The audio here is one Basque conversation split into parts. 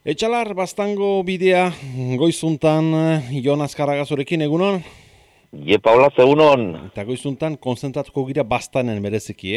Etxalar, Baztango bidea goizuntan Jon Azkarragazorekin egunon? Paula, egunon. Eta goizuntan konzentratuko gira Baztanen bereziki,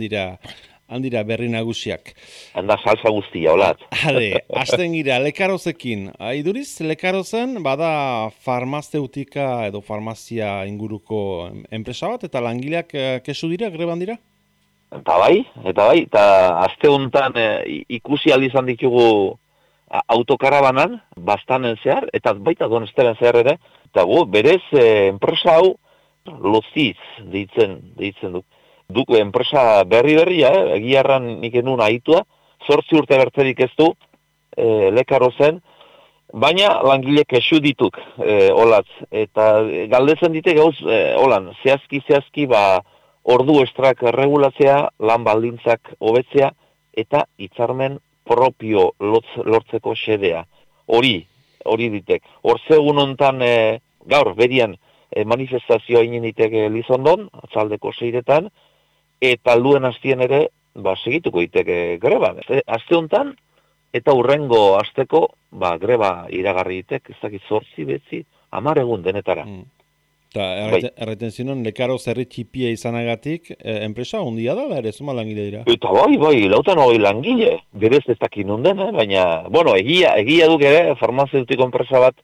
handira berri nagusiak. Handa salsa guztia, holat. Hasten gira, Lekarozekin. Iduriz, Lekarozen bada farmazeutika edo farmazia inguruko enpresa bat, eta langileak kesu dira, greban dira? Eta bai, eta aste honetan ikusi izan ditugu autokarabanan, Baztanen zehar, eta baita Donosteren zehar ere, eta berez enpresa hau Loziz deitzen du. Duk enpresa berria, egiarran nik enun ahitua, 8 urte bertzerik ez du, Lekarozen, baina langile kesu dituk, olatz, eta galdetzen dite gauz, holan, zehazki, ordu estrak regulatzea, lan baldintzak hobetzea, eta hitzarmen propio lortzeko xedea. Hori ditek. Orzegun hontan gaur, berian, manifestazioa inen ditek Lizondon, atzaldeko 6etan, eta alduen hastien ere, segituko ditek greba. Aste hontan, eta hurrengo asteko, greba iragarri ditek, ez dakit 8, 9, 10 egun denetara. Eta erreten zinon, Lekaro zerri txipia izanagatik, enpresa hundia da, ere zuma langile dira? Eta lautan hori langile, berez ez dakin hunden, baina, egia duk ere, farmazeutiko enpresa bat,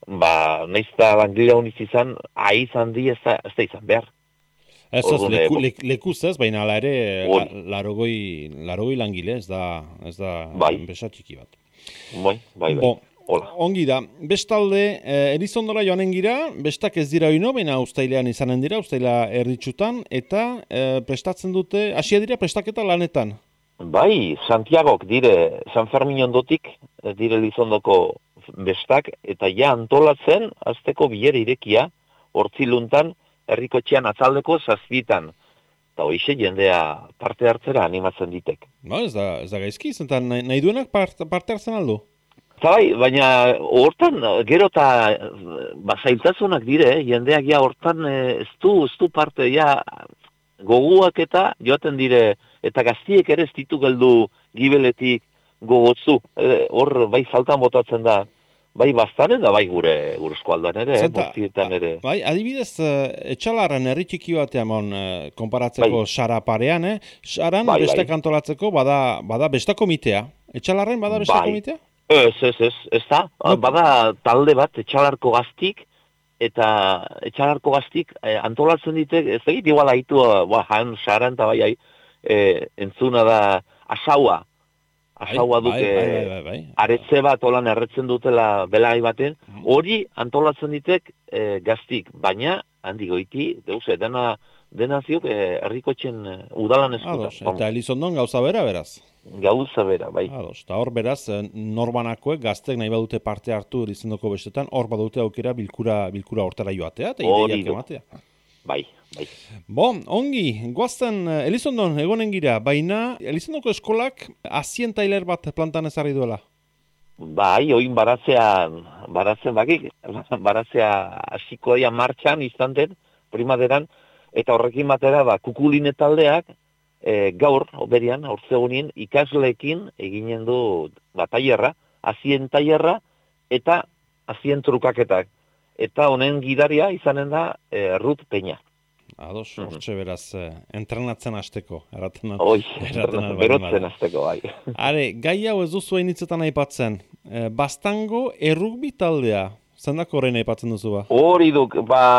naizta langile honiz izan, izan di ez da izan behar. Ez, lekuz ez, baina ala ere, larogoi langile, ez da enpresa txiki bat. Bai. Ongi da, bestalde, Elizondora joanen gira, bestak ez dira oino, baina ustailean izanen dira, ustaila erditsutan, eta prestatzen dute, hasia dira prestaketa lanetan? Bai, Santiagok dire, San Fermin ondotik, dire Elizondoko bestak, eta ja antolatzen, azteko bilera irekia, hortziluntan, herrikotxean atzaldeko 7. Eta hoize jendea parte hartzera animatzen ditek. Ez da gaizki, zentan nahi duenak parte hartzen aldu? Bai, baina hortan, gero eta zailtasunak dire, jendeak ja hortan ez du parte, goguak eta joaten dire, eta gaztiek ere ez ditu geldu gibeletik gogotzu. Hor, bai faltan botatzen da, bai Baztanen da, bai gure eskualdan ere, bortietan ere. Bai, adibidez, Etxalarren herri txiki batean konparatzeko Sara parean, Saran bestak antolatzeko bada besta komitea. Etxalarren bada besta komitea? Ez da. Bada talde bat, Etxalarko gaztik, eta Etxalarko gaztik antolatzen ditek, ez egit igual haitu, han, Saran, eta bai, entzuna da asaua. Asaua duke, aretze bat holan erretzen dutela belai baten, hori antolatzen ditek gaztik, baina, handi goiti, dena ziok, herrikotxen udalan eskuta. Eta Elizondon gauza bera, beraz? Gauza bera, bai. Eta hor beraz, norbanakoek gaztek nahi badute parte hartu Elizondoko bestetan, hor badute aukera bilkura hortara joatea, eta ideiak ematea. Bai. Ongi, goazten Elizondon egonen gira, baina Elizondoko eskolak azien tailer bat plantan ezarri duela? Bai, oin baratzen hasiko dia martxan izanten, primaderan, eta horrekin batera, kukuline taldeak, gaur, oberian, hortzegunien, ikasleekin eginen du tailerra, azien tailerra, eta azien trukaketak. Eta honen gidaria izanen da Ruth Peña. Ados, hortxe beraz, entrenatzen hasteko. Berotzen hasteko, bai. Gai hau ez duzu hainitzetan aipatzen. Baztango errugbi taldea, zendako horrein aipatzen duzu ba? Hori duk,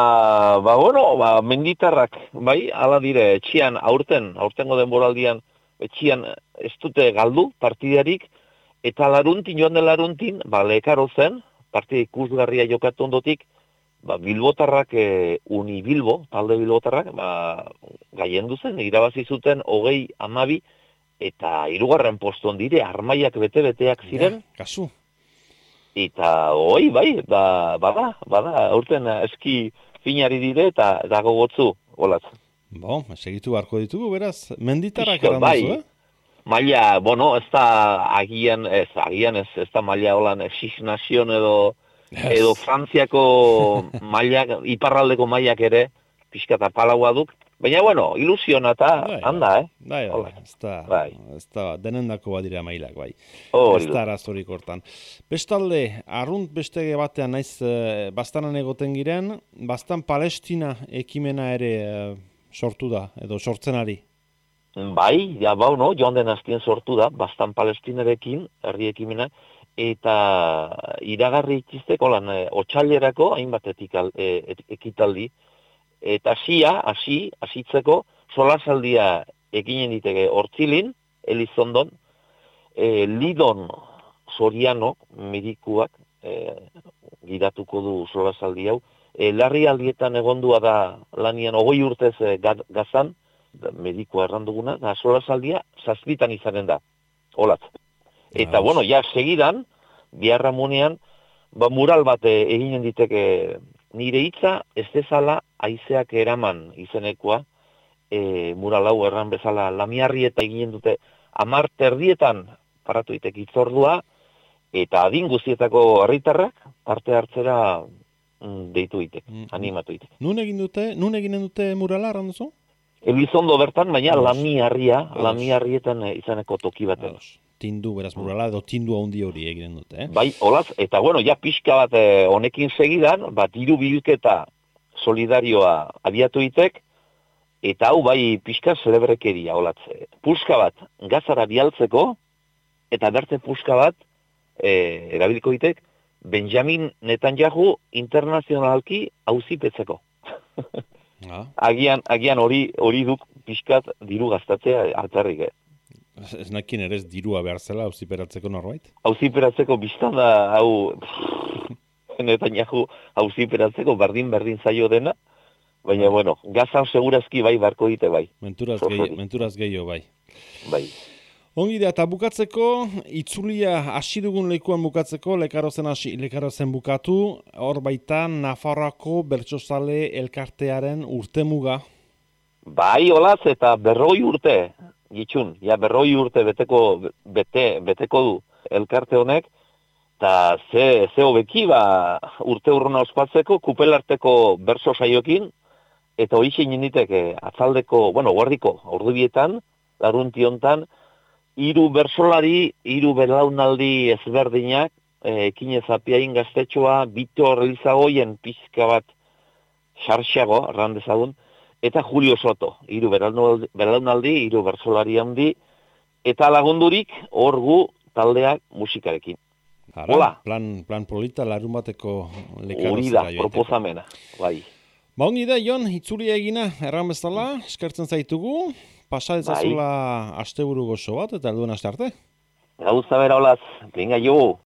menditarrak, bai, ala dire, etxian aurtengo denboraldian, etxian ez dute galdu partidarik, eta joan den laruntin, Lekarozen, partida ikusgarria jokatu ondotik, Bilbotarrak, Unibilbo, talde Bilbotarrak, gaiendu zen, irabazi zuten 20-12, eta 3. poston dire, armaiak bete-beteak ziren. Kasu. Eta bai, bada, aurten eski finari dire eta gogotzu, olatz. Segitu beharko ditugu, beraz, menditarrak eranduzu, Maila, ez da agian ez da maila holan Six Nation edo Frantziako mailak, iparraldeko mailak ere, pixka eta palaua duk, Baina, bueno, ilusiona eta handa, Bai, Hola. ez da, denendako badira mailak, bai. Hori Ez da arazorik hortan. Bestalde, arrunt beste batean naiz bastanan egoten giren, bastan Palestina ekimena ere sortu da, edo sortzen ari. Bai, ja, bau, no, joan den aztien sortu da, bastan Palestinarekin, herri ekimena, eta iragarri itizteko lan, otsailerako hainbat ekitaldi, eta hasitzeko, solasaldia ekinen diteke Hortzilin, Elizondon, Lidon Soriano, medikuak, gidatuko du solasaldi hau, larrialdietan egondua da lanian 20 urtez Gazan, medikoa erranduguna, da solasaldia zazpitan izanen da, olatz. Eta, bueno, ja, segidan, biharramunean, mural bat eginen diteke nire hitza, ez dezala haizeak eraman izenekoa, mural hau erran bezala Lamiarri eta eginen dute 10 erdietan paratu itek itzordua, eta adin guztietako herritarrak parte hartzera deitu itek, animatu itek. Nun eginen dute murala, erranduzu? Elizondo bertan, baina Lamiarrietan izaneko toki baten. Tindu, beraz murala, edo tindu handi hori eginen dute, Bai, olaz, eta bueno, ja pixka bat honekin segidan, diru bilketa solidarioa abiatu itek, eta hau bai pixka celebrekeria, olatz. Puska bat, Gazara bialtzeko, eta berte puska bat, erabiliko itek, Benjamin Netanyahu internazionalki auzipetzeko. Agian hori duk pixkat diru gaztatzea altzarrik, Ez nakin ere ez dirua behar zela auziperatzeko norbait? Auziperatzeko biztan da, hau Netanyahu auziperatzeko berdin zaio dena, baina, bueno, Gazan segurazki bai barko dite bai. Menturaz gehiago bai. Bai. Ongi da, eta bukatzeko, itzulia hasi dugun lekuan bukatzeko, lekarozen bukatu, hor baita Nafarroako bertsozale elkartearen urtemuga. Bai, olaz, eta 40 urte, gitxun, ja 40 urte beteko du elkarte honek, eta ze hobeki urte urruna ospatzeko, kupelarteko berso saiokin, eta hori xein ninditeke atzaldeko, guardiko, ordubietan, larunti hontan, 3 bersolari, 3 belaunaldi ezberdinak, Ekinez Apiain gaztetxoa, Bitor Elizagoien pixka bat xarxago, errandezagun, eta Julio Soto, 3 belaunaldi, 3 bersolari handi, eta lagundurik hor gu taldeak musikarekin. Hola. Plan polita larun bateko lekarotzera joiteko. Hori da, proposamena, bai. Ongi da, Jon, itzulia egina, erran bezala, eskertzen zaitugu, pasa ezazula asteburu gozo bat, eta alduen aste arte. Gauza bera olaz, venga jo.